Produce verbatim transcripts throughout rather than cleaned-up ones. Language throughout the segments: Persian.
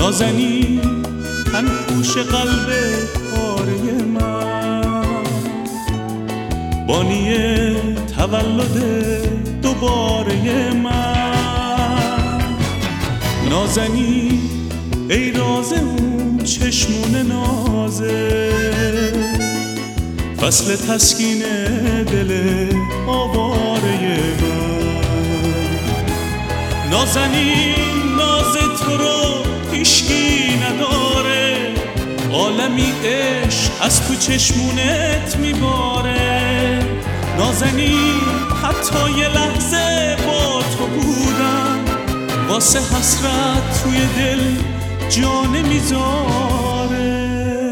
نازنین تن پوش قلب پاره من، بانی تولد دوباره من. نازنین ای راز اون چشمون نازه، فصل تسکین دل آواره من. نازنین ناز تو رو هیشکی نداره، عالمی عشق از تو چشمونت میباره. نازنین حتی یه لحظه با تو بودم، واسه حسرت توی دل جا نمیذاره.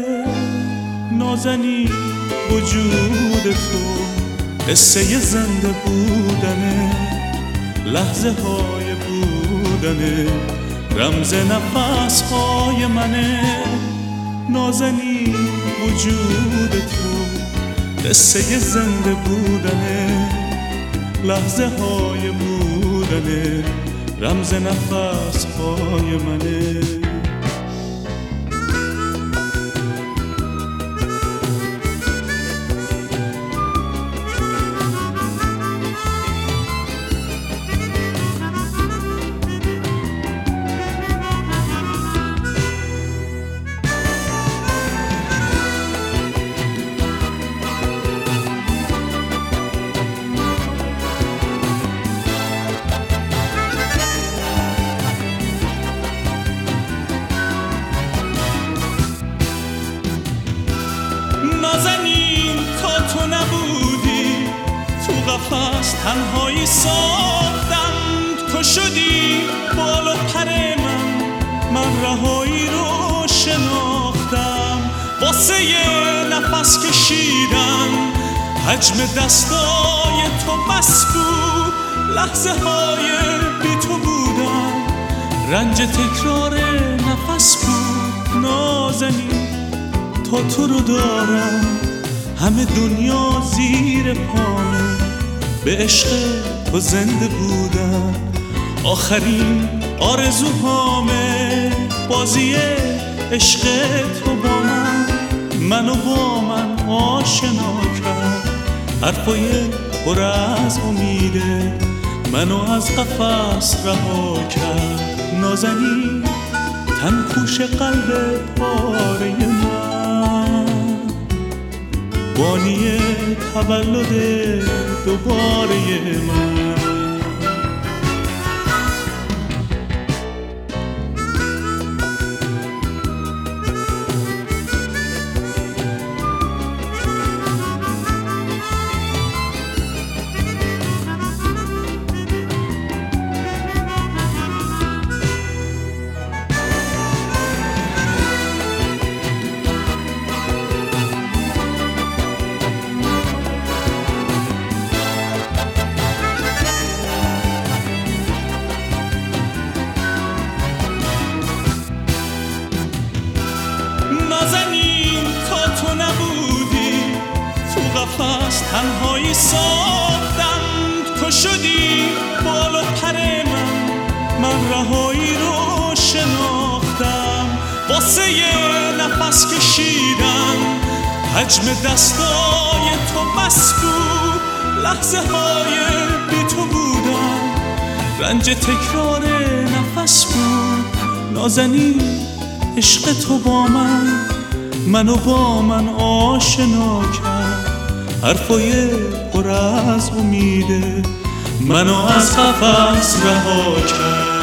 نازنین وجود تو قصه زنده بودنه، لحظه های بودنه، رمز نفس های منه. نازنین وجود تو قصه زنده بودنه، لحظه های بودنه، رمز نفس های منه. نازنین تا تو نبودی تو قفس تنهایی ساختم، تو شدی بال و پر من، من رهایی رو شناختم. واسه یه نفس کشیدن حجم دستای تو بس بود، لحظه های بی تو بودن رنج تکرار نفس بود. نازنین تا تو رو دارم همه دنیا زیر پامه، به عشق تو زنده بودم آخرین آرزوهامه. بازی عشق تو با من منو با من آشنا کرد، حرفای پر از امیده منو از قفس رها کرد. نازنین تن پوش قلب پاره من، بانی تولد دوباره من. نازنین تا تو نبودی تو قفس تنهایی ساختم، تو شدی بال و پر من، من رهایی رو شناختم. واسه یه نفس کشیدن حجم دستای تو بس بود، لحظه های بی تو بودن رنج تکرار نفس بود. نازنین عشق تو با من منو با من آشنا کرد، حرفای پر از امیده منو از قفس رها کرد.